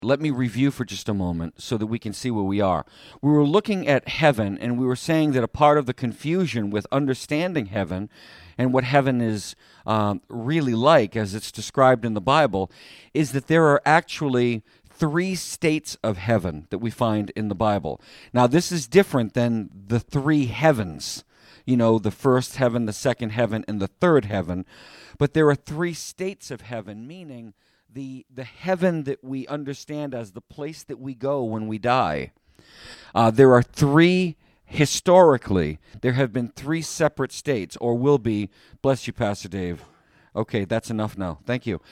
let me review for just a moment so that we can see where we are. We were looking at heaven, and we were saying that a part of the confusion with understanding heaven and what heaven is really like, as it's described in the Bible, is that there are actually 3 states of heaven that we find in the Bible. Now, this is different than the 3 heavens, the first heaven, the second heaven, and the third heaven. But there are 3 states of heaven, meaning the heaven that we understand as the place that we go when we die. There are 3, historically, there have been 3 separate states, or will be. Bless you, Pastor Dave. Okay, that's enough now. Thank you.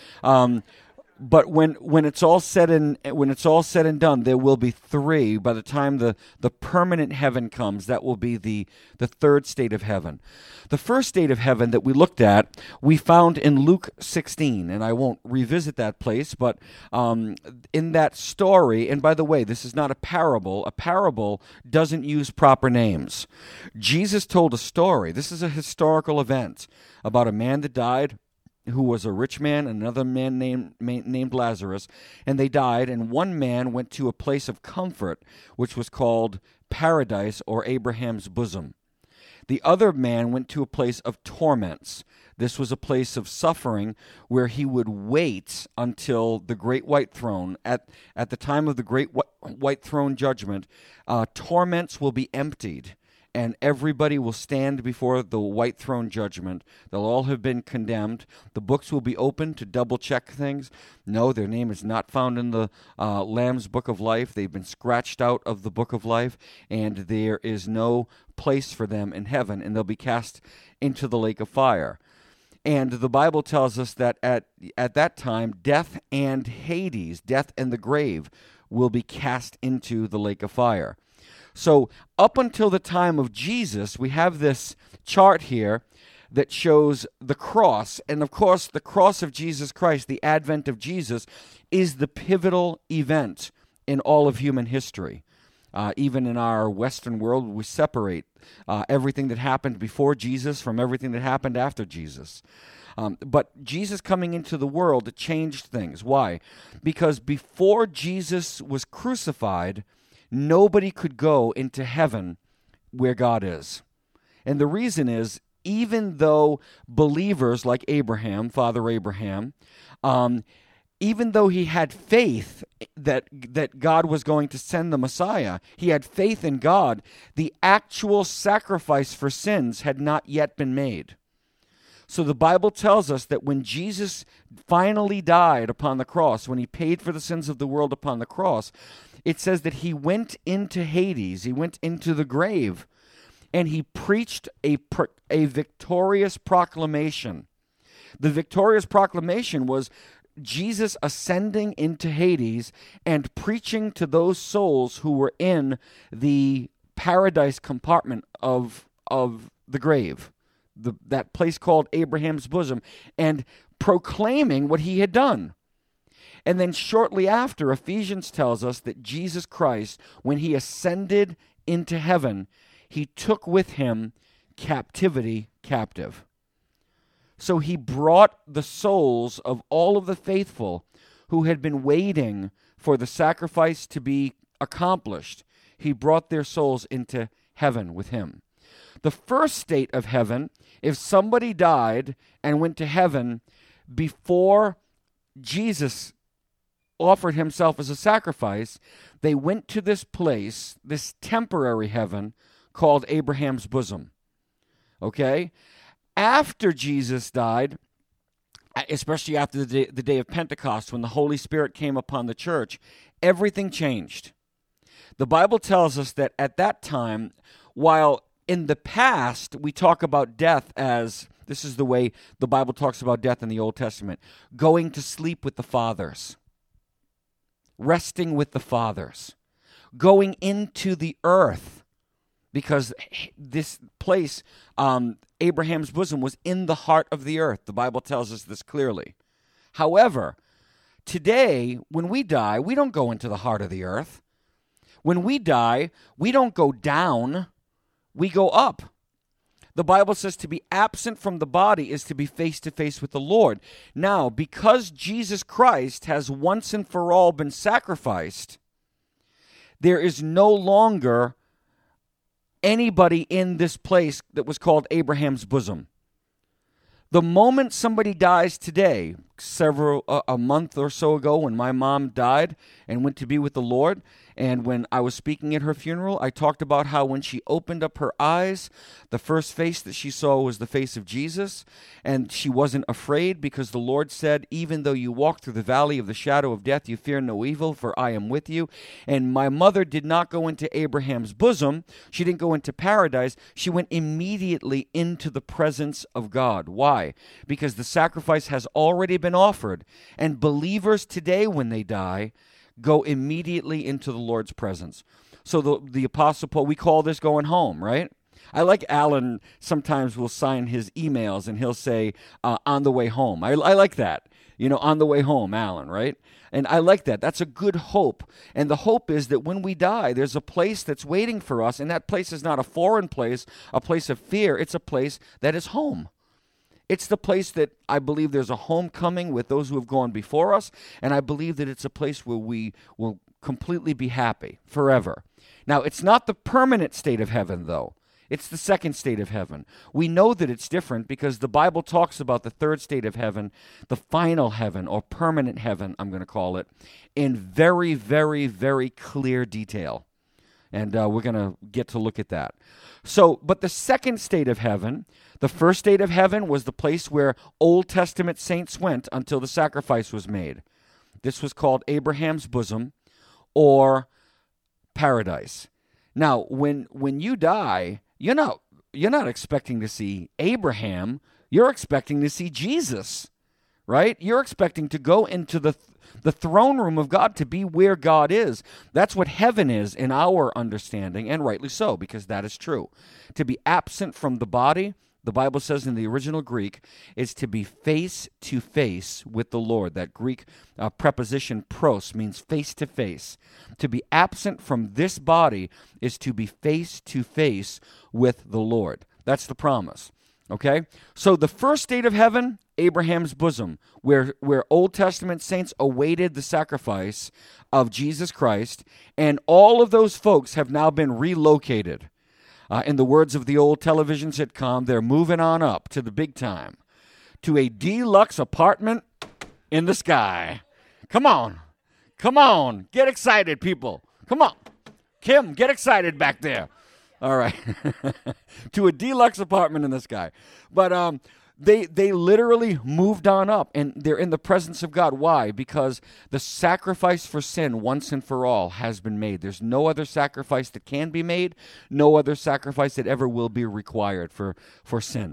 But when it's all said and done, there will be 3. By the time the permanent heaven comes, that will be the third state of heaven. The first state of heaven that we looked at, we found in Luke 16, and I won't revisit that place, but in that story, and by the way, this is not a parable. A parable doesn't use proper names. Jesus told a story. This is a historical event about a man that died, who was a rich man, and another man named Lazarus, and they died, and one man went to a place of comfort, which was called paradise or Abraham's bosom. The other man went to a place of torments. This was a place of suffering where he would wait until the great white throne. At the time of the great white throne judgment, torments will be emptied, and everybody will stand before the white throne judgment. They'll all have been condemned. The books will be opened to double-check things. No, their name is not found in the Lamb's Book of Life. They've been scratched out of the Book of Life, and there is no place for them in heaven, and they'll be cast into the lake of fire. And the Bible tells us that at that time, death and Hades, death and the grave, will be cast into the lake of fire. So up until the time of Jesus, we have this chart here that shows the cross. And of course, the cross of Jesus Christ, the advent of Jesus, is the pivotal event in all of human history. Even in our Western world, we separate everything that happened before Jesus from everything that happened after Jesus. But Jesus coming into the world changed things. Why? Because before Jesus was crucified, nobody could go into heaven where God is. And the reason is, even though believers like Abraham, Father Abraham, even though he had faith that God was going to send the Messiah, he had faith in God, the actual sacrifice for sins had not yet been made. So the Bible tells us that when Jesus finally died upon the cross, when he paid for the sins of the world upon the cross, it says that he went into Hades, he went into the grave, and he preached a victorious proclamation. The victorious proclamation was Jesus ascending into Hades and preaching to those souls who were in the paradise compartment of the grave, that place called Abraham's bosom, and proclaiming what he had done. And then shortly after, Ephesians tells us that Jesus Christ, when he ascended into heaven, he took with him captivity captive. So he brought the souls of all of the faithful who had been waiting for the sacrifice to be accomplished. He brought their souls into heaven with him. The first state of heaven, if somebody died and went to heaven before Jesus offered himself as a sacrifice, they went to this place, this temporary heaven called Abraham's bosom. Okay? After Jesus died, especially after the day of Pentecost, when the Holy Spirit came upon the church, everything changed. The Bible tells us that at that time, while in the past we talk about death as, this is the way the Bible talks about death in the Old Testament, going to sleep with the fathers, resting with the fathers, going into the earth, because this place, Abraham's bosom, was in the heart of the earth. The Bible tells us this clearly. However, today, when we die, we don't go into the heart of the earth. When we die, we don't go down, we go up. the Bible says to be absent from the body is to be face to face with the Lord. Now, because Jesus Christ has once and for all been sacrificed, there is no longer anybody in this place that was called Abraham's bosom. The moment somebody dies today, a month or so ago when my mom died and went to be with the Lord, and when I was speaking at her funeral, I talked about how when she opened up her eyes, the first face that she saw was the face of Jesus, and she wasn't afraid because the Lord said, even though you walk through the valley of the shadow of death, you fear no evil, for I am with you. And my mother did not go into Abraham's bosom. She didn't go into paradise. She went immediately into the presence of God. Why? Because the sacrifice has already been offered, and believers today, when they die, go immediately into the Lord's presence. So the Apostle Paul, we call this going home, right? I like Alan sometimes will sign his emails and he'll say, on the way home. I like that. On the way home, Alan, right? And I like that. That's a good hope. And the hope is that when we die, there's a place that's waiting for us, and that place is not a foreign place, a place of fear. It's a place that is home. It's the place that I believe there's a homecoming with those who have gone before us, and I believe that it's a place where we will completely be happy forever. Now, it's not the permanent state of heaven, though. It's the second state of heaven. We know that it's different because the Bible talks about the third state of heaven, the final heaven, or permanent heaven, I'm going to call it, in very, very, very clear detail. And we're going to get to look at that. But the second state of heaven, the first state of heaven was the place where Old Testament saints went until the sacrifice was made. This was called Abraham's bosom or paradise. Now, when you die, you're not expecting to see Abraham. You're expecting to see Jesus, right? You're expecting to go into the throne room of God, to be where God is. That's what heaven is in our understanding, and rightly so, because that is true. To be absent from the body, the Bible says in the original Greek, is to be face to face with the Lord. That Greek preposition pros means face to face. To be absent from this body is to be face to face with the Lord. That's the promise. Okay? So the first state of heaven, Abraham's bosom, where Old Testament saints awaited the sacrifice of Jesus Christ, and all of those folks have now been relocated. In the words of the old television sitcom, they're moving on up to the big time, to a deluxe apartment in the sky. Come on. Get excited, people. Come on. Kim, get excited back there. All right. To a deluxe apartment in the sky. But they literally moved on up, and they're in the presence of God. Why? Because the sacrifice for sin once and for all has been made. There's no other sacrifice that can be made, no other sacrifice that ever will be required for sin.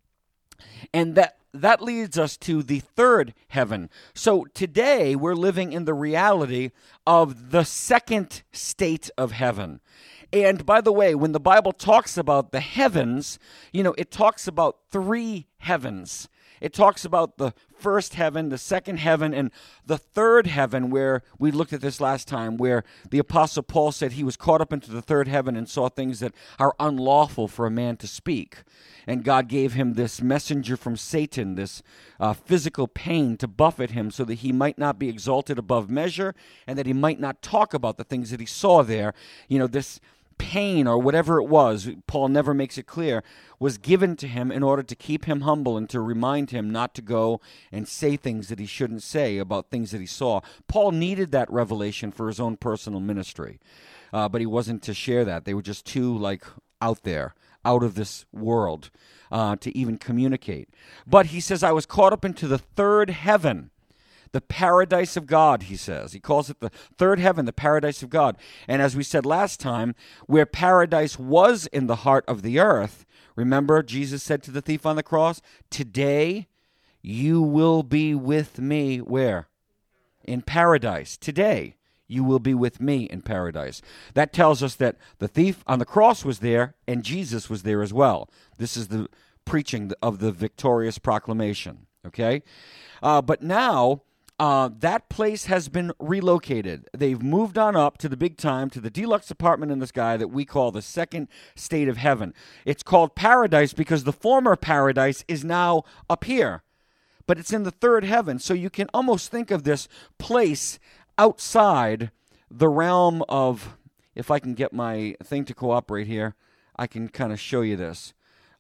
And that leads us to the third heaven. So today we're living in the reality of the second state of heaven. And by the way, when the Bible talks about the heavens, it talks about three heavens. It talks about the first heaven, the second heaven, and the third heaven, where we looked at this last time, where the Apostle Paul said he was caught up into the third heaven and saw things that are unlawful for a man to speak. And God gave him this messenger from Satan, this physical pain to buffet him so that he might not be exalted above measure and that he might not talk about the things that he saw there. This pain or whatever it was, Paul never makes it clear, was given to him in order to keep him humble and to remind him not to go and say things that he shouldn't say about things that he saw. Paul needed that revelation for his own personal ministry, but he wasn't to share that. They were just too out there, out of this world, to even communicate. But he says, I was caught up into the third heaven. The paradise of God, he says. He calls it the third heaven, the paradise of God. And as we said last time, where paradise was in the heart of the earth, remember Jesus said to the thief on the cross, today you will be with me where? In paradise. Today you will be with me in paradise. That tells us that the thief on the cross was there and Jesus was there as well. This is the preaching of the victorious proclamation. Okay? But now, that place has been relocated. They've moved on up to the big time, to the deluxe apartment in the sky that we call the second state of heaven. It's called paradise because the former paradise is now up here, but it's in the third heaven. So you can almost think of this place outside the realm of, if I can get my thing to cooperate here, I can kind of show you this.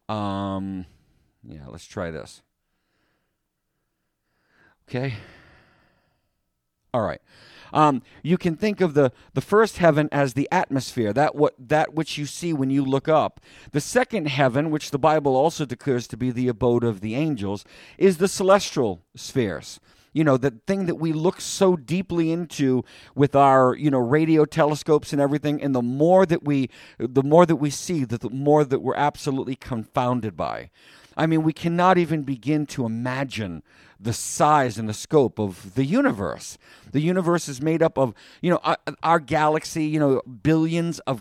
Let's try this. Okay. All right. You can think of the first heaven as the atmosphere, that which you see when you look up. The second heaven, which the Bible also declares to be the abode of the angels, is the celestial spheres. The thing that we look so deeply into with our, radio telescopes and everything, and the more that we see, the more that we're absolutely confounded by. I mean, we cannot even begin to imagine the size and the scope of the universe. The universe is made up of, our galaxy, billions of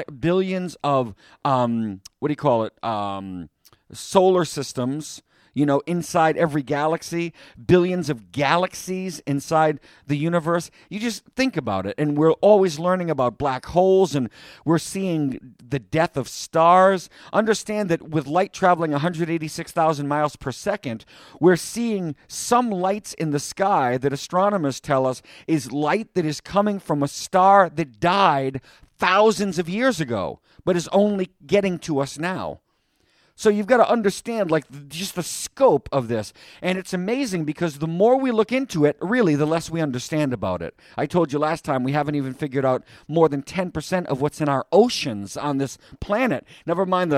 solar systems, inside every galaxy, billions of galaxies inside the universe. You just think about it. And we're always learning about black holes, and we're seeing the death of stars. Understand that with light traveling 186,000 miles per second, we're seeing some lights in the sky that astronomers tell us is light that is coming from a star that died thousands of years ago, but is only getting to us now. So you've got to understand, just the scope of this. And it's amazing because the more we look into it, really, the less we understand about it. I told you last time we haven't even figured out more than 10% of what's in our oceans on this planet. Never mind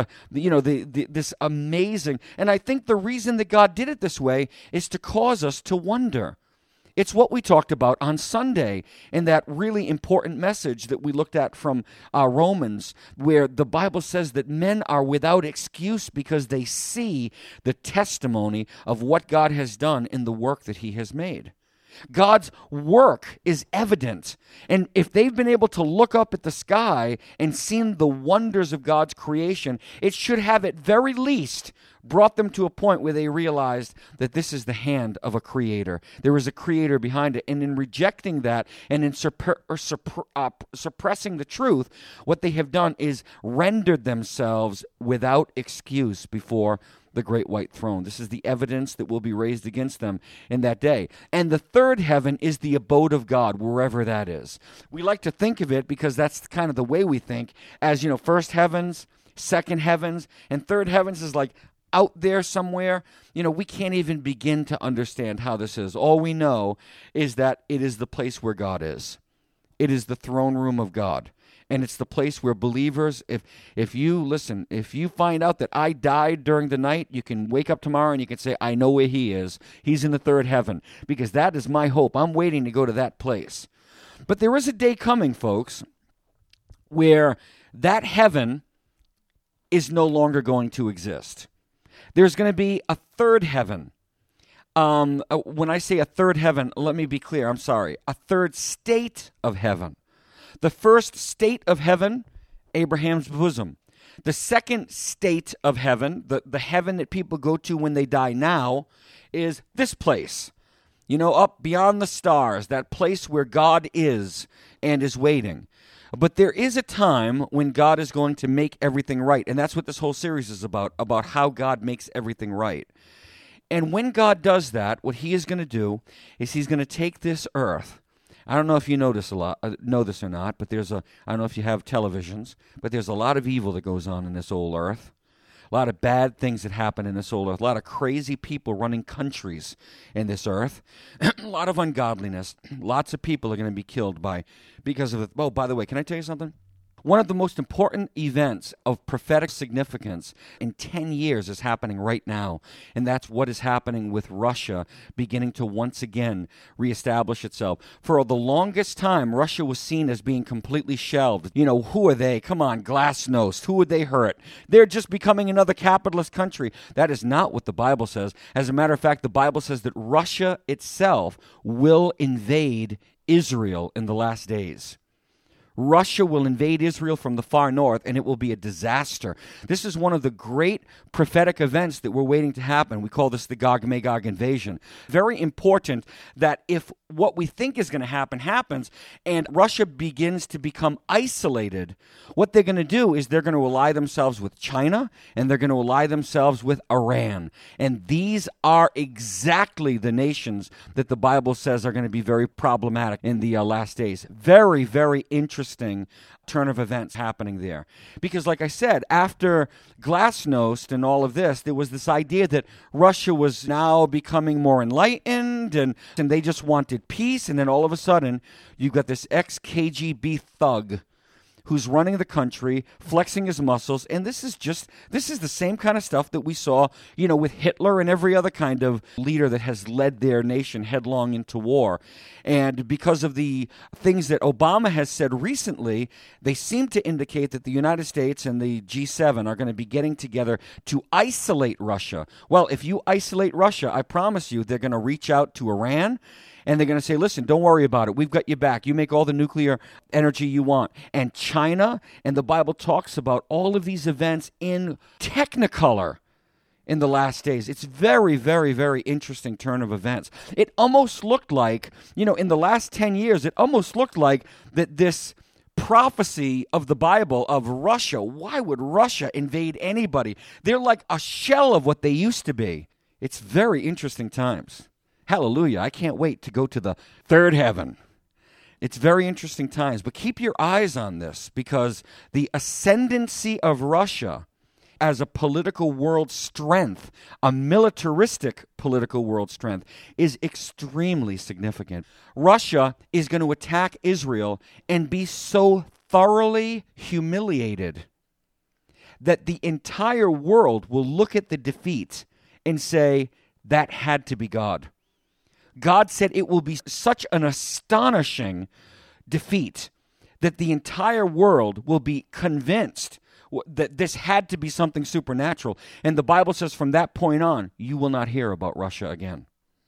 this amazing. And I think the reason that God did it this way is to cause us to wonder. It's what we talked about on Sunday in that really important message that we looked at from Romans, where the Bible says that men are without excuse because they see the testimony of what God has done in the work that he has made. God's work is evident. And if they've been able to look up at the sky and seen the wonders of God's creation, it should have at very least brought them to a point where they realized that this is the hand of a creator. There is a creator behind it. And in rejecting that and in suppressing the truth, what they have done is rendered themselves without excuse before the great white throne. This is the evidence that will be raised against them in that day. And the third heaven is the abode of God, wherever that is. We like to think of it, because that's kind of the way we think, as, first heavens, second heavens, and third heavens is like out there somewhere. We can't even begin to understand how this is. All we know is that it is the place where God is. It is the throne room of God. And it's the place where believers, if you find out that I died during the night, you can wake up tomorrow and you can say, I know where he is. He's in the third heaven, because that is my hope. I'm waiting to go to that place. But there is a day coming, folks, where that heaven is no longer going to exist. There's going to be a third heaven. When I say a third heaven, let me be clear. I'm sorry. A third state of heaven. The first state of heaven, Abraham's bosom. The second state of heaven, the heaven that people go to when they die now, is this place. Up beyond the stars, that place where God is and is waiting. But there is a time when God is going to make everything right. And that's what this whole series is about how God makes everything right. And when God does that, what he is going to do is he's going to take this earth. I don't know if you know this or not, but I don't know if you have televisions, but there's a lot of evil that goes on in this old earth. A lot of bad things that happen in this old earth. A lot of crazy people running countries in this earth. A lot of ungodliness. Lots of people are going to be killed because of it. Oh, by the way, can I tell you something? One of the most important events of prophetic significance in 10 years is happening right now, and that's what is happening with Russia beginning to once again reestablish itself. For the longest time, Russia was seen as being completely shelved. Who are they? Come on, glasnost. Who would they hurt? They're just becoming another capitalist country. That is not what the Bible says. As a matter of fact, the Bible says that Russia itself will invade Israel in the last days. Russia will invade Israel from the far north, and it will be a disaster. This is one of the great prophetic events that we're waiting to happen. We call this the Gog-Magog invasion. Very important that if what we think is going to happen happens, and Russia begins to become isolated, what they're going to do is they're going to ally themselves with China, and they're going to ally themselves with Iran. And these are exactly the nations that the Bible says are going to be very problematic in the last days. Very, very interesting turn of events happening there. Because like I said, after Glasnost and all of this, there was this idea that Russia was now becoming more enlightened and they just wanted peace. And then all of a sudden, you've got this ex-KGB thug who's running the country, flexing his muscles, and this is the same kind of stuff that we saw, with Hitler and every other kind of leader that has led their nation headlong into war. And because of the things that Obama has said recently, they seem to indicate that the United States and the G7 are going to be getting together to isolate Russia. Well, if you isolate Russia, I promise you they're going to reach out to Iran, and they're going to say, listen, don't worry about it. We've got your back. You make all the nuclear energy you want. And China, and the Bible talks about all of these events in technicolor in the last days. It's very, very, very interesting turn of events. It almost looked like, in the last 10 years, it almost looked like that this prophecy of the Bible of Russia, why would Russia invade anybody? They're like a shell of what they used to be. It's very interesting times. Hallelujah. I can't wait to go to the third heaven. It's very interesting times. But keep your eyes on this, because the ascendancy of Russia as a political world strength, a militaristic political world strength, is extremely significant. Russia is going to attack Israel and be so thoroughly humiliated that the entire world will look at the defeat and say, that had to be God. God said it will be such an astonishing defeat that the entire world will be convinced that this had to be something supernatural. And the Bible says from that point on, you will not hear about Russia again.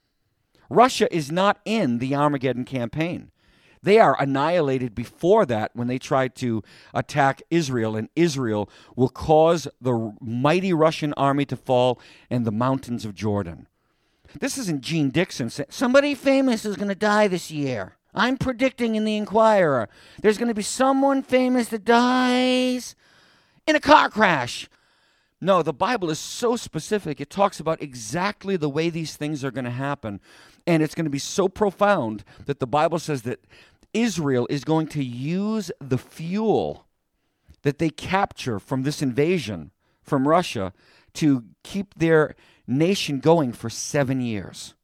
Russia is not in the Armageddon campaign. They are annihilated before that when they try to attack Israel, and Israel will cause the mighty Russian army to fall in the mountains of Jordan. This isn't Gene Dixon saying, somebody famous is going to die this year. I'm predicting in the Inquirer, there's going to be someone famous that dies in a car crash. No, the Bible is so specific. It talks about exactly the way these things are going to happen. And it's going to be so profound that the Bible says that Israel is going to use the fuel that they capture from this invasion from Russia to keep their nation going for 7 years.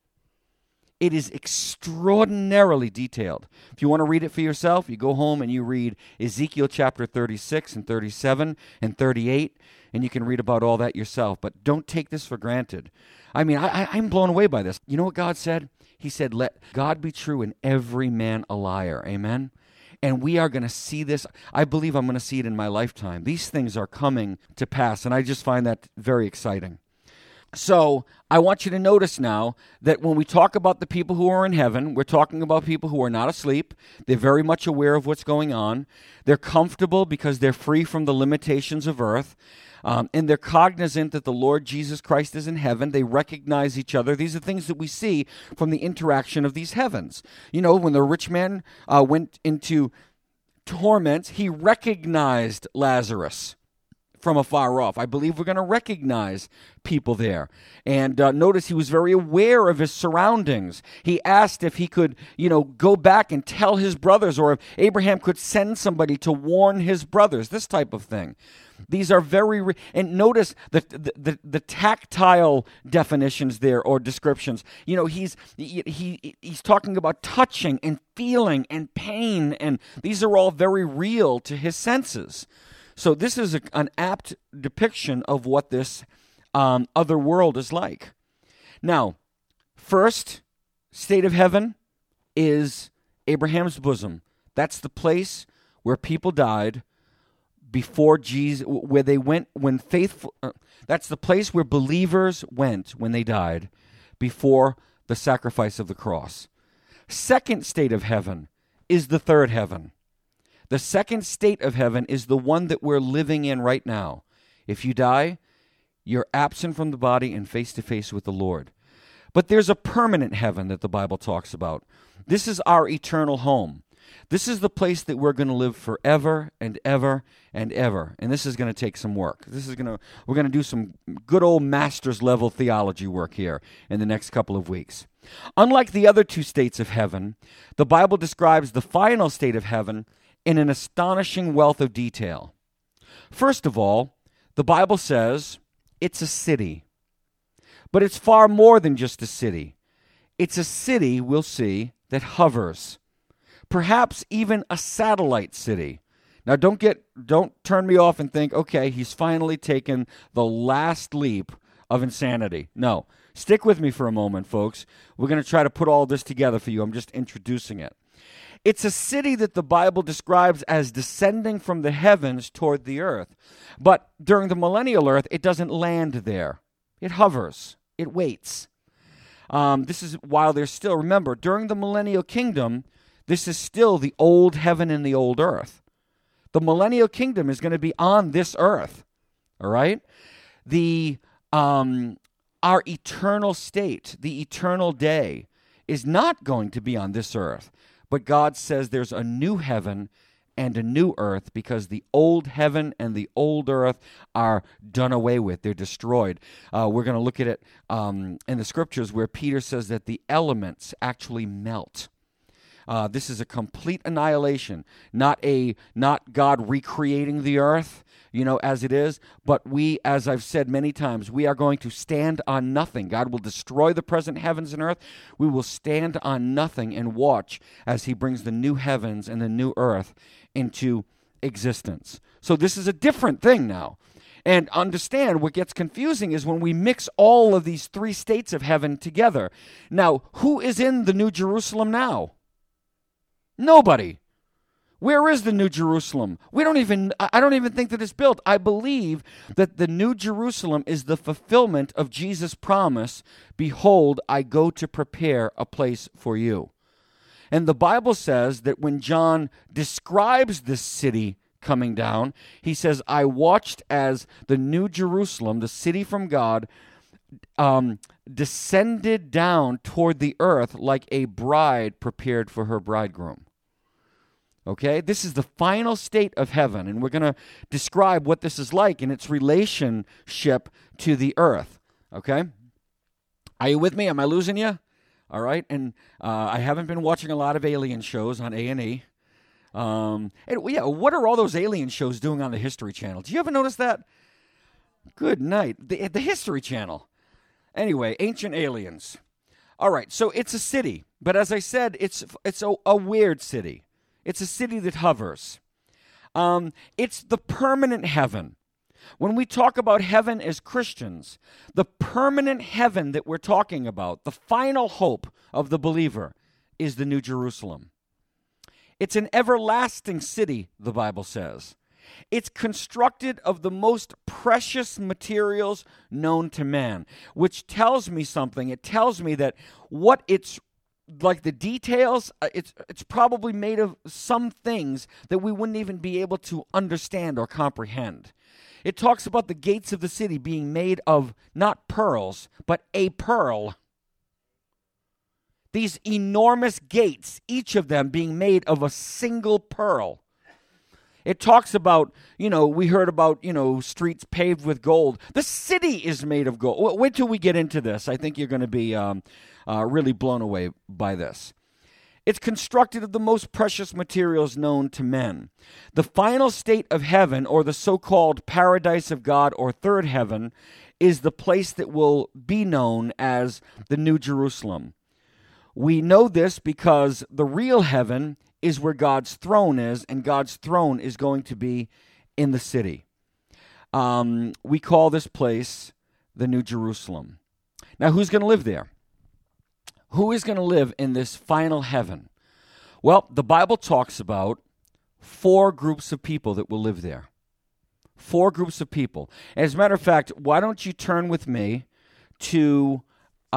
It is extraordinarily detailed. If you want to read it for yourself, you go home and you read Ezekiel chapter 36 and 37 and 38, and you can read about all that yourself. But don't take this for granted. I mean, I'm blown away by this. You know what God said? He said, let God be true and every man a liar. Amen? And we are going to see this. I believe I'm going to see it in my lifetime. These things are coming to pass, and I just find that very exciting. So I want you to notice now that when we talk about the people who are in heaven, we're talking about people who are not asleep. They're very much aware of what's going on. They're comfortable because they're free from the limitations of earth. And they're cognizant that the Lord Jesus Christ is in heaven. They recognize each other. These are things that we see from the interaction of these heavens. When the rich man went into torment, he recognized Lazarus from afar off. I believe we're going to recognize people there. And notice he was very aware of his surroundings. He asked if he could, go back and tell his brothers, or if Abraham could send somebody to warn his brothers, this type of thing. These are very, and notice the tactile definitions there or descriptions. He's talking about touching and feeling and pain, and these are all very real to his senses. So this is an apt depiction of what this other world is like. Now, first state of heaven is Abraham's bosom. That's the place where people died before Jesus, where they went when faithful. That's the place where believers went when they died before the sacrifice of the cross. Second state of heaven is the third heaven. The second state of heaven is the one that we're living in right now. If you die, you're absent from the body and face to face with the Lord. But there's a permanent heaven that the Bible talks about. This is our eternal home. This is the place that we're going to live forever and ever and ever. And this is going to take some work. We're going to do some good old master's level theology work here in the next couple of weeks. Unlike the other two states of heaven, the Bible describes the final state of heaven in an astonishing wealth of detail. First of all, the Bible says it's a city. But it's far more than just a city. It's a city, we'll see, that hovers. Perhaps even a satellite city. Now don't turn me off and think, okay, he's finally taken the last leap of insanity. No. Stick with me for a moment, folks. We're going to try to put all this together for you. I'm just introducing it. It's a city that the Bible describes as descending from the heavens toward the earth. But during the millennial earth, it doesn't land there. It hovers. It waits. This is while there's still, remember, during the millennial kingdom, this is still the old heaven and the old earth. The millennial kingdom is going to be on this earth. All right? Our eternal state, the eternal day, is not going to be on this earth. But God says there's a new heaven and a new earth because the old heaven and the old earth are done away with. They're destroyed. We're going to look at it in the scriptures where Peter says that the elements actually melt. This is a complete annihilation, not God recreating the earth, as it is, but we, as I've said many times, we are going to stand on nothing. God will destroy the present heavens and earth. We will stand on nothing and watch as he brings the new heavens and the new earth into existence. So this is a different thing now. And understand, what gets confusing is when we mix all of these three states of heaven together. Now, who is in the New Jerusalem now? Nobody. Where is the New Jerusalem? I don't even think that it's built. I believe that the New Jerusalem is the fulfillment of Jesus' promise, behold, I go to prepare a place for you. And the Bible says that when John describes this city coming down, he says, I watched as the New Jerusalem, the city from God, descended down toward the earth like a bride prepared for her bridegroom. Okay, this is the final state of heaven, and we're going to describe what this is like in its relationship to the earth. Okay, are you with me? Am I losing you? All right, and I haven't been watching a lot of alien shows on A&E. What are all those alien shows doing on the History Channel? Do you ever notice that? Good night, the History Channel. Anyway, ancient aliens. All right, so it's a city, but as I said, it's a weird city. It's a city that hovers. It's the permanent heaven. When we talk about heaven as Christians, the permanent heaven that we're talking about, the final hope of the believer, is the New Jerusalem. It's an everlasting city, the Bible says. It's constructed of the most precious materials known to man, which tells me something. It tells me that what it's like, the details, it's probably made of some things that we wouldn't even be able to understand or comprehend. It talks about the gates of the city being made of not pearls, but a pearl. These enormous gates, each of them being made of a single pearl. It talks about, we heard about, streets paved with gold. The city is made of gold. Wait till we get into this. I think you're going to be really blown away by this. It's constructed of the most precious materials known to men. The final state of heaven, or the so-called paradise of God, or third heaven, is the place that will be known as the New Jerusalem. We know this because the real heaven is where God's throne is, and God's throne is going to be in the city. We call this place the New Jerusalem. Now, who's going to live there? Who is going to live in this final heaven? Well, the Bible talks about 4 groups of people that will live there. 4 groups of people. As a matter of fact, why don't you turn with me to,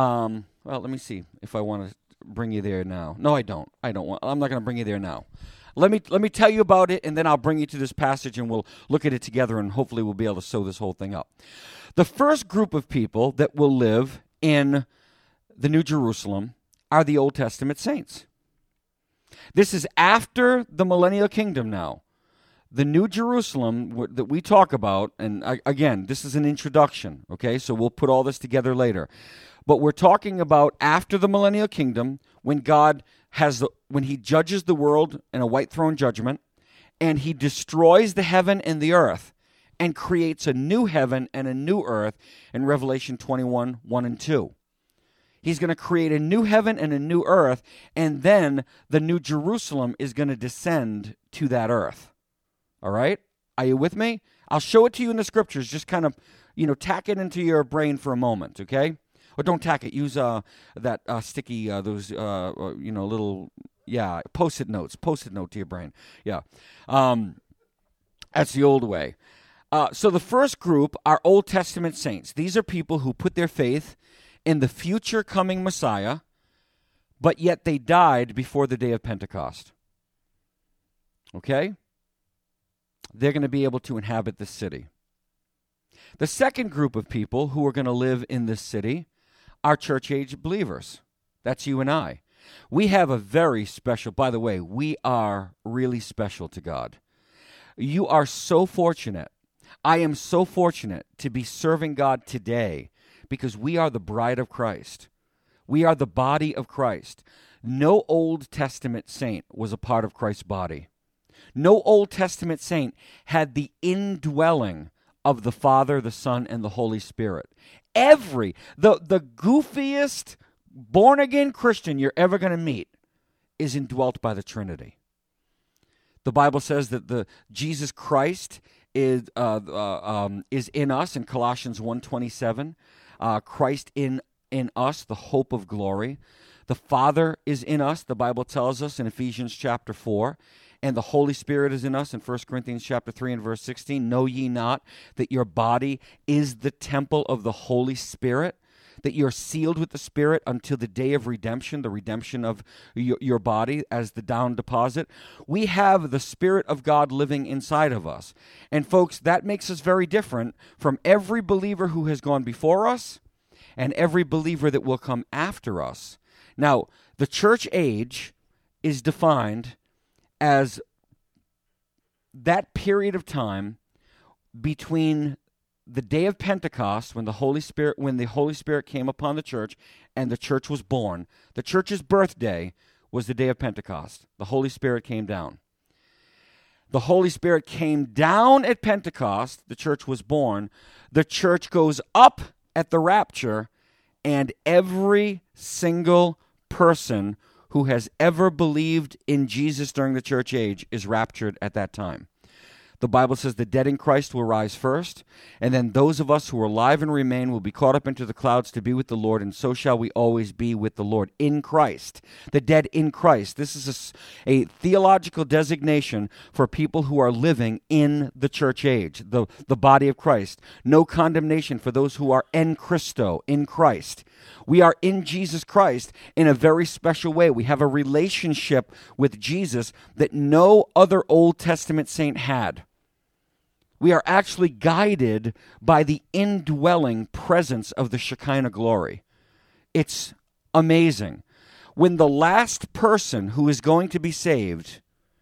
let me see if I want to bring you there now. No, I don't. I'm not going to bring you there now. Let me tell you about it, and then I'll bring you to this passage, and we'll look at it together, and hopefully we'll be able to sew this whole thing up. The first group of people that will live in the New Jerusalem are the Old Testament saints. This is after the millennial kingdom now. The New Jerusalem that we talk about, and again, this is an introduction, okay? So we'll put all this together later. But we're talking about after the millennial kingdom, when when he judges the world in a white throne judgment, and he destroys the heaven and the earth, and creates a new heaven and a new earth in Revelation 21, 1 and 2. He's going to create a new heaven and a new earth, and then the New Jerusalem is going to descend to that earth. All right? Are you with me? I'll show it to you in the scriptures. Just kind of, tack it into your brain for a moment, okay? Or don't tack it. Use that sticky, those, little, Post-it notes. Post-it note to your brain. Yeah. That's the old way. So the first group are Old Testament saints. These are people who put their faith in the future coming Messiah, but yet they died before the day of Pentecost. Okay? They're going to be able to inhabit this city. The second group of people who are going to live in this city are church-age believers. That's you and I. We have a very special, by the way, we are really special to God. You are so fortunate. I am so fortunate to be serving God today because we are the bride of Christ. We are the body of Christ. No Old Testament saint was a part of Christ's body. No Old Testament saint had the indwelling of the Father, the Son, and the Holy Spirit. The goofiest born-again Christian you're ever going to meet is indwelt by the Trinity. The Bible says that Jesus Christ is in us in Colossians 1:27. Christ in us, the hope of glory. The Father is in us, the Bible tells us in Ephesians chapter 4. And the Holy Spirit is in us in 1 Corinthians chapter 3 and verse 16. Know ye not that your body is the temple of the Holy Spirit, that you're sealed with the Spirit until the day of redemption, the redemption of your body as the down deposit. We have the Spirit of God living inside of us. And folks, that makes us very different from every believer who has gone before us and every believer that will come after us. Now, the church age is defined as that period of time between the day of Pentecost, when the Holy Spirit came upon the church and the church was born. The church's birthday was the day of Pentecost. The Holy Spirit came down. The Holy Spirit came down at Pentecost. The church was born. The church goes up at the rapture, and every single person who has ever believed in Jesus during the church age is raptured at that time. The Bible says the dead in Christ will rise first, and then those of us who are alive and remain will be caught up into the clouds to be with the Lord, and so shall we always be with the Lord in Christ. The dead in Christ. This is a theological designation for people who are living in the church age, the body of Christ. No condemnation for those who are en Christo, in Christ. We are in Jesus Christ in a very special way. We have a relationship with Jesus that no other Old Testament saint had. We are actually guided by the indwelling presence of the Shekinah glory. It's amazing. When the last person who is going to be saved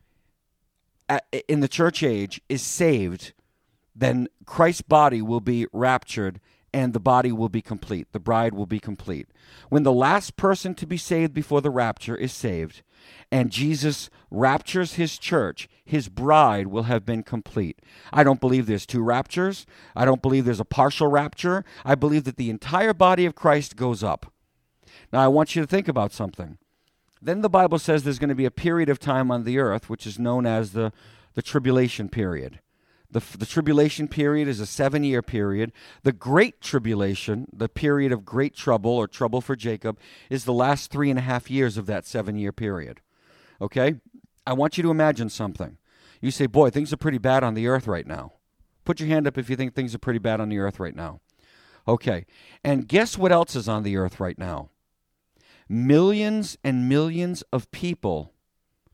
in the church age is saved, then Christ's body will be raptured and the body will be complete. The bride will be complete. When the last person to be saved before the rapture is saved, and Jesus raptures his church, his bride will have been complete. I don't believe there's two raptures. I don't believe there's a partial rapture. I believe that the entire body of Christ goes up. Now, I want you to think about something. Then the Bible says there's going to be a period of time on the earth, which is known as the tribulation period. The tribulation period is a 7-year period. The great tribulation, the period of great trouble or trouble for Jacob, is the last 3.5 years of that 7-year period. Okay? I want you to imagine something. You say, boy, things are pretty bad on the earth right now. Put your hand up if you think things are pretty bad on the earth right now. Okay. And guess what else is on the earth right now? Millions and millions of people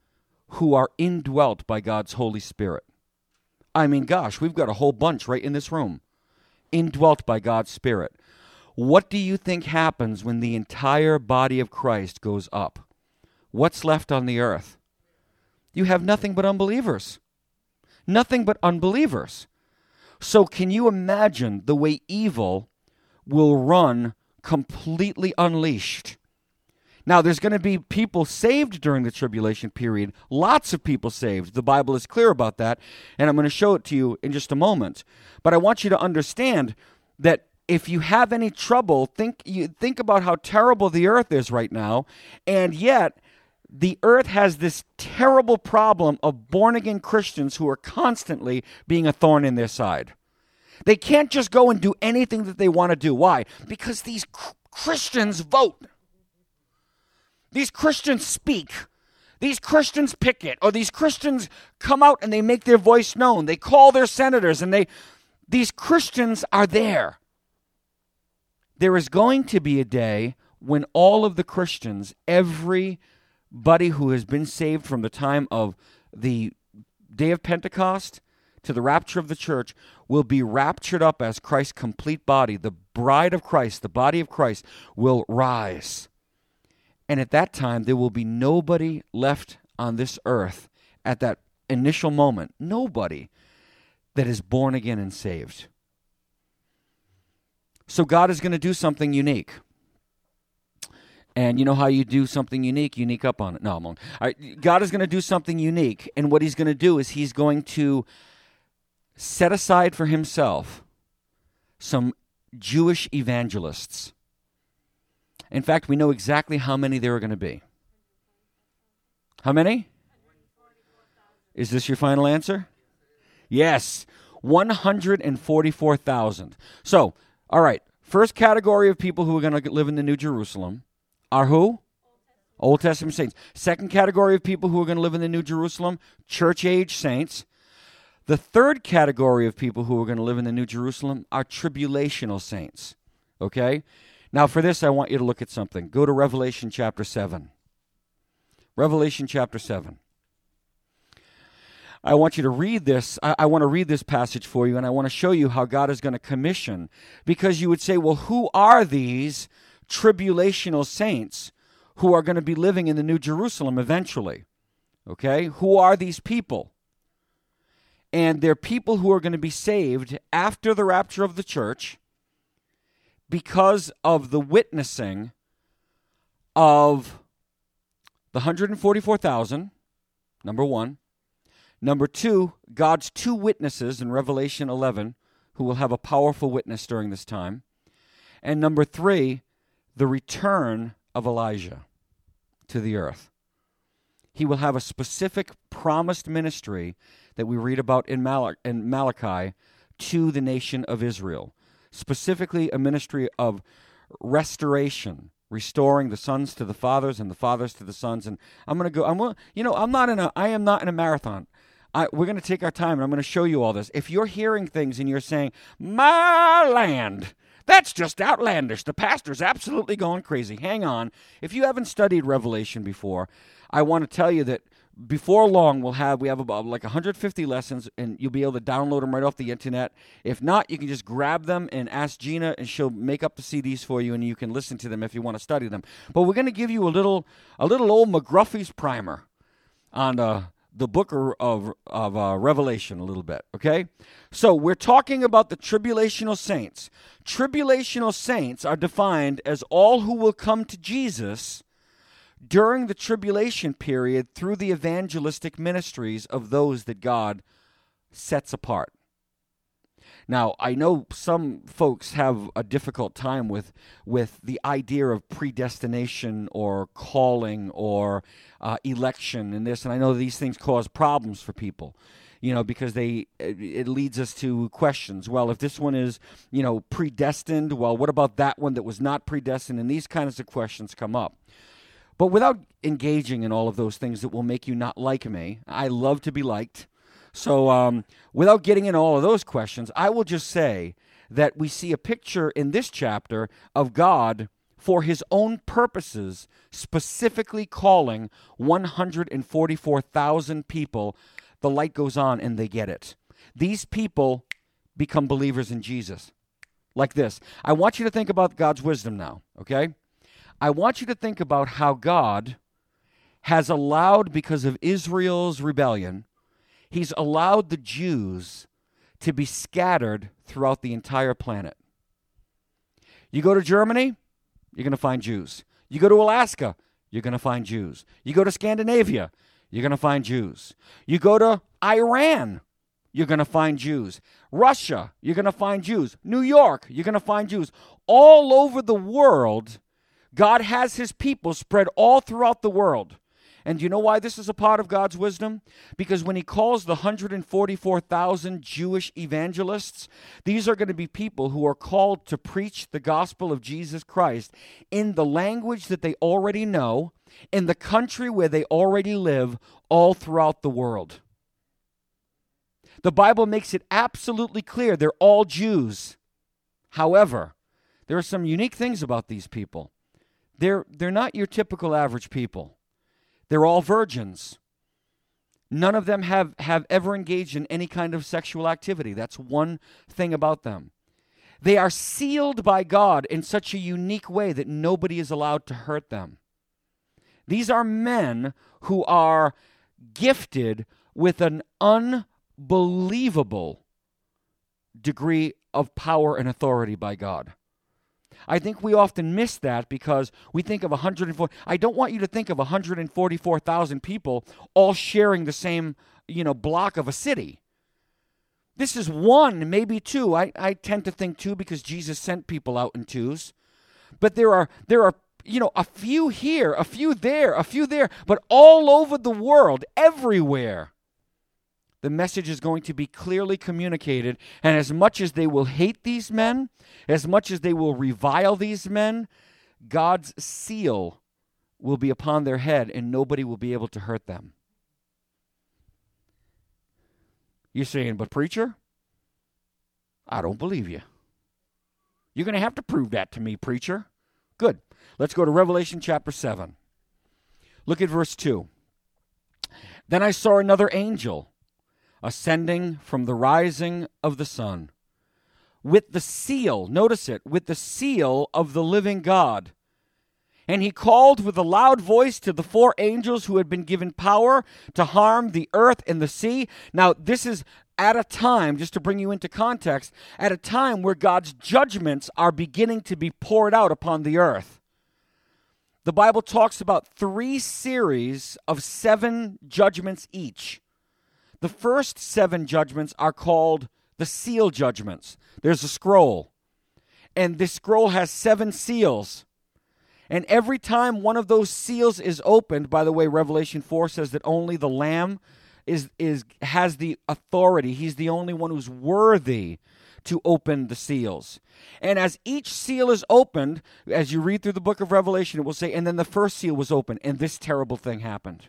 who are indwelt by God's Holy Spirit. I mean, gosh, we've got a whole bunch right in this room, indwelt by God's Spirit. What do you think happens when the entire body of Christ goes up? What's left on the earth? You have nothing but unbelievers. Nothing but unbelievers. So can you imagine the way evil will run completely unleashed? Now, there's going to be people saved during the tribulation period. Lots of people saved. The Bible is clear about that, and I'm going to show it to you in just a moment. But I want you to understand that if you have any trouble, think about how terrible the earth is right now, and yet the earth has this terrible problem of born-again Christians who are constantly being a thorn in their side. They can't just go and do anything that they want to do. Why? Because these Christians vote. These Christians speak. These Christians picket. Or these Christians come out and they make their voice known. They call their senators and these Christians are there. There is going to be a day when all of the Christians, everybody who has been saved from the time of the day of Pentecost to the rapture of the church, will be raptured up as Christ's complete body. The bride of Christ, the body of Christ, will rise. And at that time, there will be nobody left on this earth at that initial moment, nobody that is born again and saved. So God is going to do something unique. And you know how you do something unique? Unique up on it. No, I'm on. All right, God is going to do something unique. And what he's going to do is he's going to set aside for himself some Jewish evangelists. In fact, we know exactly how many there are going to be. How many? Is this your final answer? Yes, 144,000. So, all right, first category of people who are going to live in the New Jerusalem are who? Old Testament saints. Second category of people who are going to live in the New Jerusalem, church-age saints. The third category of people who are going to live in the New Jerusalem are tribulational saints. Okay? Now, for this, I want you to look at something. Go to Revelation chapter 7. Revelation chapter 7. I want you to read this. I want to read this passage for you, and I want to show you how God is going to commission. Because you would say, well, who are these tribulational saints who are going to be living in the New Jerusalem eventually? Okay? Who are these people? And they're people who are going to be saved after the rapture of the church because of the witnessing of the 144,000, number one. Number two, God's two witnesses in Revelation 11 who will have a powerful witness during this time. And number three, the return of Elijah to the earth. He will have a specific promised ministry that we read about in Malachi to the nation of Israel. Specifically a ministry of restoration, restoring the sons to the fathers and the fathers to the sons. And I am not in a marathon. We're going to take our time, and I'm going to show you all this. If you're hearing things and you're saying, my land, that's just outlandish. The pastor's absolutely going crazy. Hang on. If you haven't studied Revelation before, I want to tell you that before long we have about like 150 lessons, and you'll be able to download them right off the internet. If not, you can just grab them and ask Gina, and she'll make up the CDs for you, and you can listen to them if you want to study them. But we're going to give you a little old McGruffy's primer on the book of Revelation a little bit, okay? So we're talking about the tribulational saints. Tribulational saints are defined as all who will come to Jesus during the tribulation period through the evangelistic ministries of those that God sets apart. Now, I know some folks have a difficult time with the idea of predestination or calling or election and this, and I know these things cause problems for people, because it leads us to questions. Well, if this one is, predestined, well, what about that one that was not predestined? And these kinds of questions come up. But without engaging in all of those things that will make you not like me, I love to be liked. So without getting into all of those questions, I will just say that we see a picture in this chapter of God for his own purposes, specifically calling 144,000 people, the light goes on and they get it. These people become believers in Jesus. Like this. I want you to think about God's wisdom now, okay? I want you to think about how God has allowed, because of Israel's rebellion, he's allowed the Jews to be scattered throughout the entire planet. You go to Germany, you're going to find Jews. You go to Alaska, you're going to find Jews. You go to Scandinavia, you're going to find Jews. You go to Iran, you're going to find Jews. Russia, you're going to find Jews. New York, you're going to find Jews. All over the world, God has his people spread all throughout the world. And do you know why this is a part of God's wisdom? Because when he calls the 144,000 Jewish evangelists, these are going to be people who are called to preach the gospel of Jesus Christ in the language that they already know, in the country where they already live, all throughout the world. The Bible makes it absolutely clear they're all Jews. However, there are some unique things about these people. They're not your typical average people. They're all virgins. None of them have ever engaged in any kind of sexual activity. That's one thing about them. They are sealed by God in such a unique way that nobody is allowed to hurt them. These are men who are gifted with an unbelievable degree of power and authority by God. I think we often miss that because we think of 140. I don't want you to think of 144,000 people all sharing the same, block of a city. This is one, maybe two. I tend to think two because Jesus sent people out in twos. But there are a few here, a few there, but all over the world, everywhere. The message is going to be clearly communicated, and as much as they will hate these men, as much as they will revile these men, God's seal will be upon their head, and nobody will be able to hurt them. You're saying, but preacher, I don't believe you. You're going to have to prove that to me, preacher. Good. Let's go to Revelation chapter 7. Look at verse 2. Then I saw another angel ascending from the rising of the sun, with the seal, notice it, with the seal of the living God. And he called with a loud voice to the four angels who had been given power to harm the earth and the sea. Now, this is at a time, just to bring you into context, at a time where God's judgments are beginning to be poured out upon the earth. The Bible talks about 3 series of 7 judgments each. The first 7 judgments are called the seal judgments. There's a scroll, and this scroll has 7 seals. And every time one of those seals is opened, by the way, Revelation 4 says that only the Lamb has the authority. He's the only one who's worthy to open the seals. And as each seal is opened, as you read through the book of Revelation, it will say, and then the first seal was opened, and this terrible thing happened.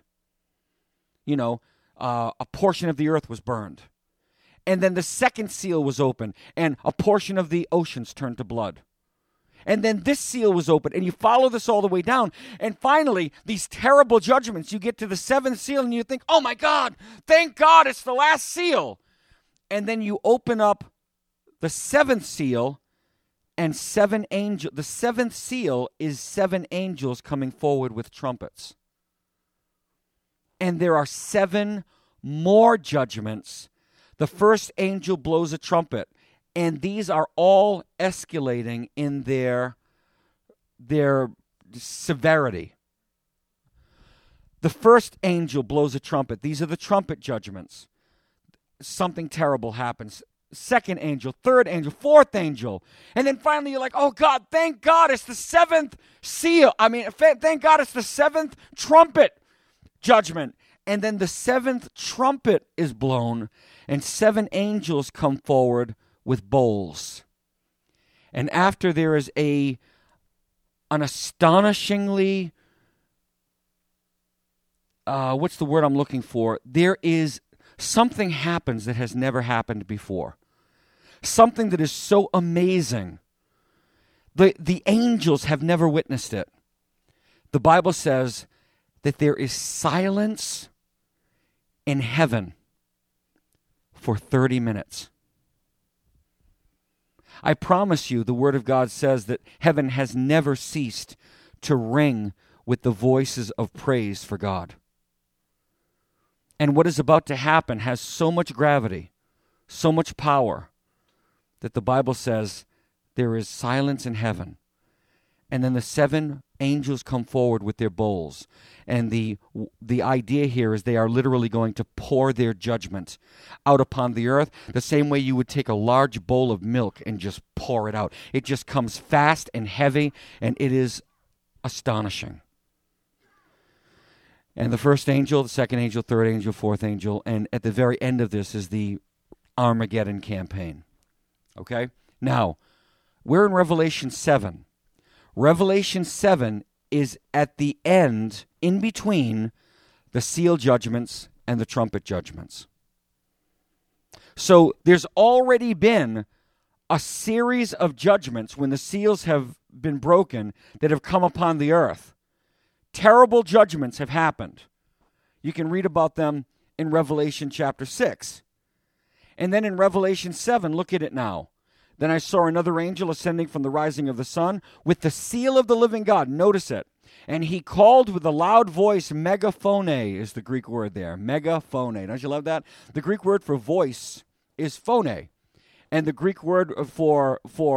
A portion of the earth was burned. And then the second seal was opened, and a portion of the oceans turned to blood. And then this seal was opened, and you follow this all the way down. And finally, these terrible judgments, you get to the 7th seal, and you think, oh my God, thank God it's the last seal. And then you open up the 7th seal, and 7 angels. The 7th seal is 7 angels coming forward with trumpets. And there are 7 more judgments. The first angel blows a trumpet, and these are all escalating in their severity. The first angel blows a trumpet. These are the trumpet judgments. Something terrible happens. Second angel, third angel, fourth angel. And then finally you're like, oh God, thank God it's the 7th seal. Thank God it's the 7th trumpet judgment. And then the 7th trumpet is blown, and 7 angels come forward with bowls. And after there is an astonishingly, what's the word I'm looking for? There is something happens that has never happened before. Something that is so amazing. The angels have never witnessed it. The Bible says that there is silence in heaven for 30 minutes. I promise you, the Word of God says that heaven has never ceased to ring with the voices of praise for God. And what is about to happen has so much gravity, so much power, that the Bible says there is silence in heaven. And then the 7 angels come forward with their bowls. And the idea here is they are literally going to pour their judgment out upon the earth the same way you would take a large bowl of milk and just pour it out. It just comes fast and heavy, and it is astonishing. And the first angel, the second angel, third angel, fourth angel, and at the very end of this is the Armageddon campaign. Okay? Now, we're in Revelation 7. Revelation 7 is at the end, in between the seal judgments and the trumpet judgments. So there's already been a series of judgments when the seals have been broken that have come upon the earth. Terrible judgments have happened. You can read about them in Revelation chapter 6. And then in Revelation 7, look at it now. Then I saw another angel ascending from the rising of the sun with the seal of the living God. Notice it. And he called with a loud voice, megaphone is the Greek word there. Megaphone. Don't you love that? The Greek word for voice is phone. And the Greek word for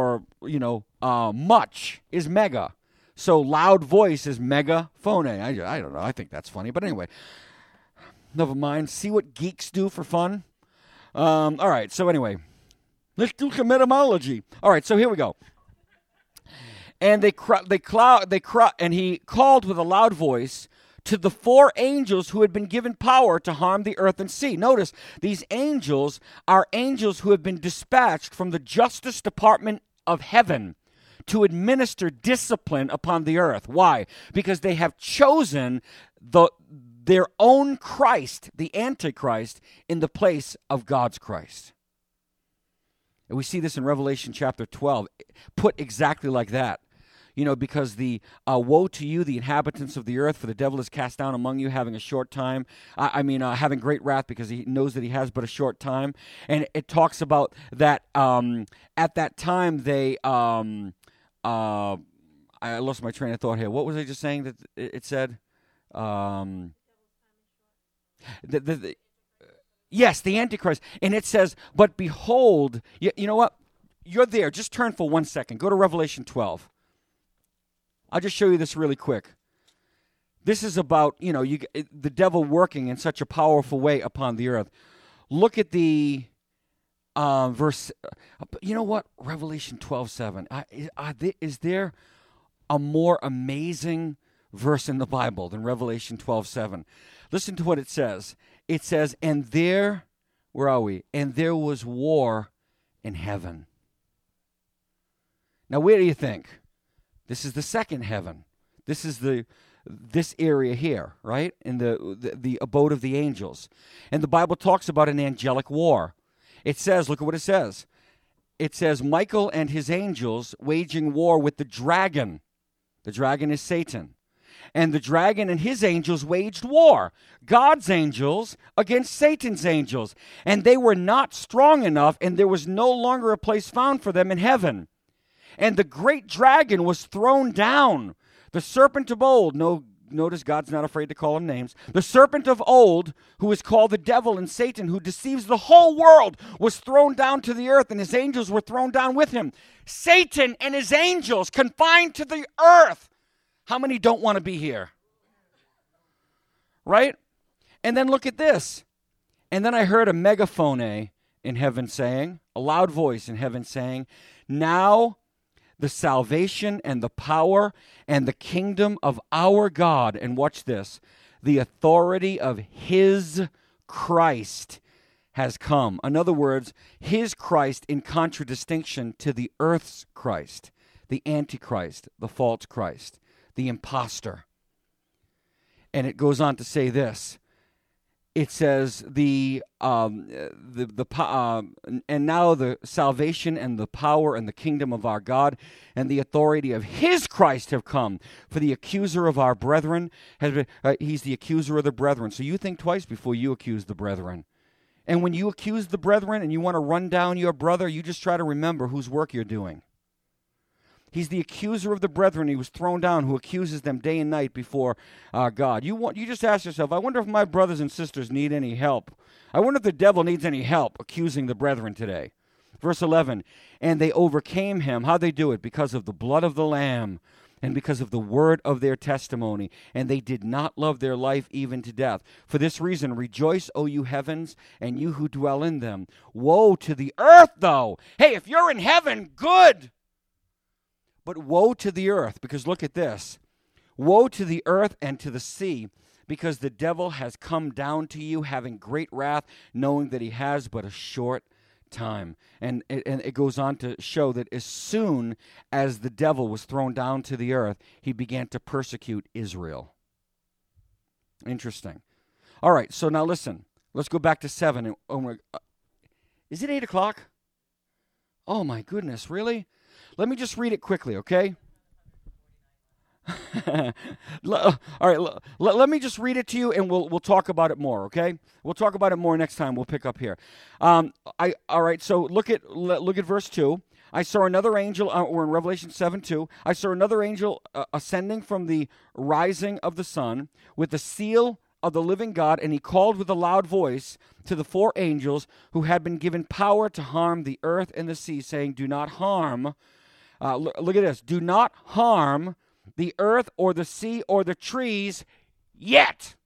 much is mega. So loud voice is megaphone. I don't know. I think that's funny. But anyway, never mind. See what geeks do for fun? All right. So anyway. Let's do some etymology. All right, so here we go. And and he called with a loud voice to the 4 angels who had been given power to harm the earth and sea. Notice, these angels are angels who have been dispatched from the Justice Department of heaven to administer discipline upon the earth. Why? Because they have chosen their own Christ, the Antichrist, in the place of God's Christ. And we see this in Revelation chapter 12, put exactly like that. Because the woe to you, the inhabitants of the earth, for the devil is cast down among you, having a short time. Having great wrath, because he knows that he has but a short time. And it talks about that at that time they, I lost my train of thought here. What was I just saying that it said? Yes, the Antichrist. And it says, but behold, you know what? You're there. Just turn for 1 second. Go to Revelation 12. I'll just show you this really quick. This is about, the devil working in such a powerful way upon the earth. Look at the verse. You know what? Revelation 12:7. Is there a more amazing verse in the Bible than Revelation 12:7? Listen to what it says. It says, and there, where are we? And there was war in heaven. Now, where do you think? This is the second heaven. This is this area here, right? In the abode of the angels. And the Bible talks about an angelic war. It says, look at what it says. It says, Michael and his angels waging war with the dragon. The dragon is Satan. And the dragon and his angels waged war, God's angels against Satan's angels. And they were not strong enough, and there was no longer a place found for them in heaven. And the great dragon was thrown down, the serpent of old. Notice God's not afraid to call him names. The serpent of old, who is called the devil and Satan, who deceives the whole world, was thrown down to the earth, and his angels were thrown down with him. Satan and his angels confined to the earth. How many don't want to be here? Right? And then look at this. And then I heard a megaphone in heaven saying, a loud voice in heaven saying, now the salvation and the power and the kingdom of our God, and watch this, the authority of his Christ has come. In other words, his Christ in contradistinction to the earth's Christ, the Antichrist, the false Christ, the imposter. And it goes on to say this, it says and now the salvation and the power and the kingdom of our God and the authority of his Christ have come. For the accuser of our brethren has been, he's the accuser of the brethren. So you think twice before you accuse the brethren. And when you accuse the brethren and you want to run down your brother, you just try to remember whose work you're doing. He's the accuser of the brethren. He was thrown down, who accuses them day and night before God. You just ask yourself, I wonder if my brothers and sisters need any help. I wonder if the devil needs any help accusing the brethren today. Verse 11, and they overcame him. How'd they do it? Because of the blood of the Lamb and because of the word of their testimony. And they did not love their life even to death. For this reason, rejoice, O you heavens, and you who dwell in them. Woe to the earth, though. Hey, if you're in heaven, good. But woe to the earth, because look at this. Woe to the earth and to the sea, because the devil has come down to you, having great wrath, knowing that he has but a short time. And it goes on to show that as soon as the devil was thrown down to the earth, he began to persecute Israel. Interesting. All right, so now listen. Let's go back to 7. Is it 8 o'clock? Oh, my goodness, really? Let me just read it quickly, okay? All right, let me just read it to you, and we'll talk about it more, okay? We'll talk about it more next time. We'll pick up here. All right, so look at verse 2. I saw another angel, we're in Revelation 7:2. I saw another angel ascending from the rising of the sun with the seal of the living God, and he called with a loud voice to the 4 angels who had been given power to harm the earth and the sea, saying, do not harm, look at this, do not harm the earth or the sea or the trees yet.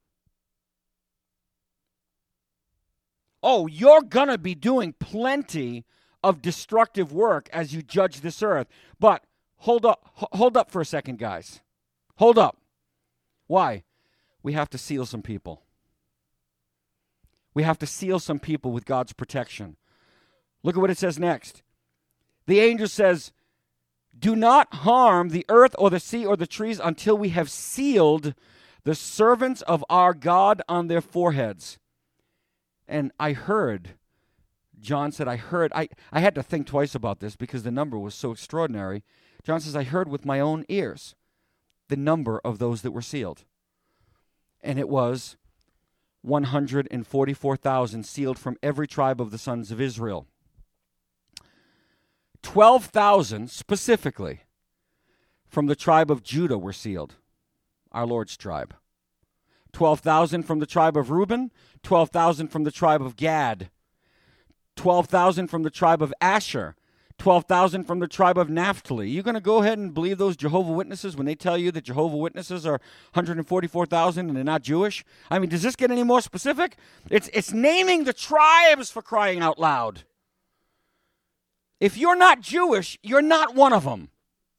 Oh, you're going to be doing plenty of destructive work as you judge this earth. But hold up for a second, guys. Hold up. Why? We have to seal some people. We have to seal some people with God's protection. Look at what it says next. The angel says, do not harm the earth or the sea or the trees until we have sealed the servants of our God on their foreheads. And I heard, John said, I had to think twice about this because the number was so extraordinary. John says, I heard with my own ears the number of those that were sealed. And it was 144,000 sealed from every tribe of the sons of Israel. 12,000 specifically from the tribe of Judah were sealed, our Lord's tribe. 12,000 from the tribe of Reuben, 12,000 from the tribe of Gad, 12,000 from the tribe of Asher, 12,000 from the tribe of Naphtali. You going to go ahead and believe those Jehovah's Witnesses when they tell you that Jehovah's Witnesses are 144,000 and they're not Jewish? I mean, does this get any more specific? It's naming the tribes, for crying out loud. If you're not Jewish, you're not one of them.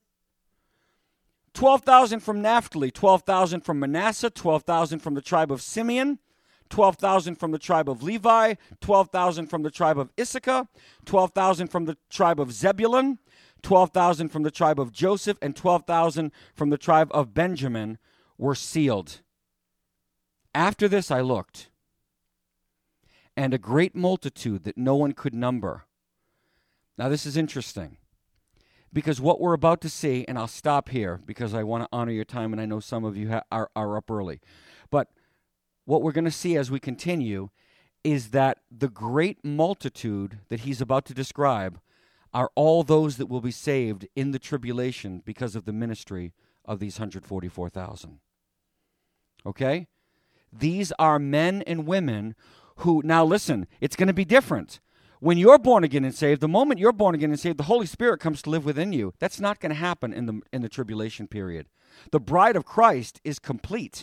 12,000 from Naphtali, 12,000 from Manasseh, 12,000 from the tribe of Simeon, 12,000 from the tribe of Levi, 12,000 from the tribe of Issachar, 12,000 from the tribe of Zebulun, 12,000 from the tribe of Joseph, and 12,000 from the tribe of Benjamin were sealed. After this I looked, and a great multitude that no one could number. Now this is interesting, because what we're about to see, and I'll stop here because I want to honor your time, and I know some of you are up early, but what we're going to see as we continue is that the great multitude that he's about to describe are all those that will be saved in the tribulation because of the ministry of these 144,000. Okay? These are men and women who, now listen, it's going to be different. When you're born again and saved, the moment you're born again and saved, the Holy Spirit comes to live within you. That's not going to happen in the tribulation period. The bride of Christ is complete.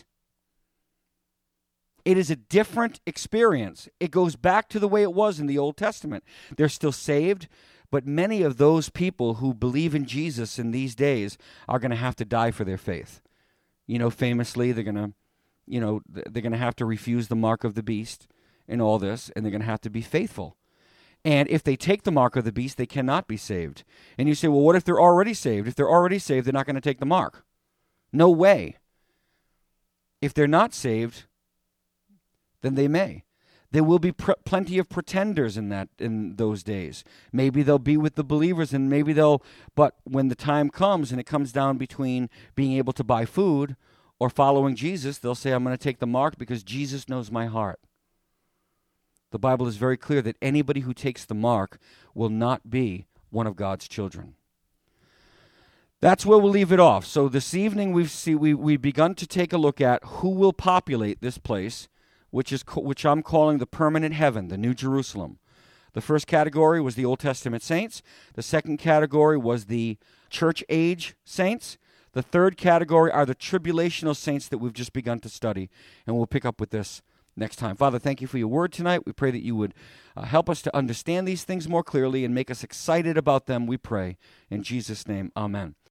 It is a different experience. It goes back to the way it was in the Old Testament. They're still saved, but many of those people who believe in Jesus in these days are going to have to die for their faith. You know, famously, they're going to have to refuse the mark of the beast and all this, and they're going to have to be faithful. And if they take the mark of the beast, they cannot be saved. And you say, well, what if they're already saved? If they're already saved, they're not going to take the mark. No way. If they're not saved, then they may. There will be plenty of pretenders in those days. Maybe they'll be with the believers, and maybe but when the time comes and it comes down between being able to buy food or following Jesus, they'll say, I'm going to take the mark because Jesus knows my heart. The Bible is very clear that anybody who takes the mark will not be one of God's children. That's where we'll leave it off. So this evening we've begun to take a look at who will populate this place, which I'm calling the permanent heaven, the New Jerusalem. The first category was the Old Testament saints. The second category was the church age saints. The third category are the tribulational saints that we've just begun to study, and we'll pick up with this next time. Father, thank you for your word tonight. We pray that you would help us to understand these things more clearly and make us excited about them, we pray. In Jesus' name, amen.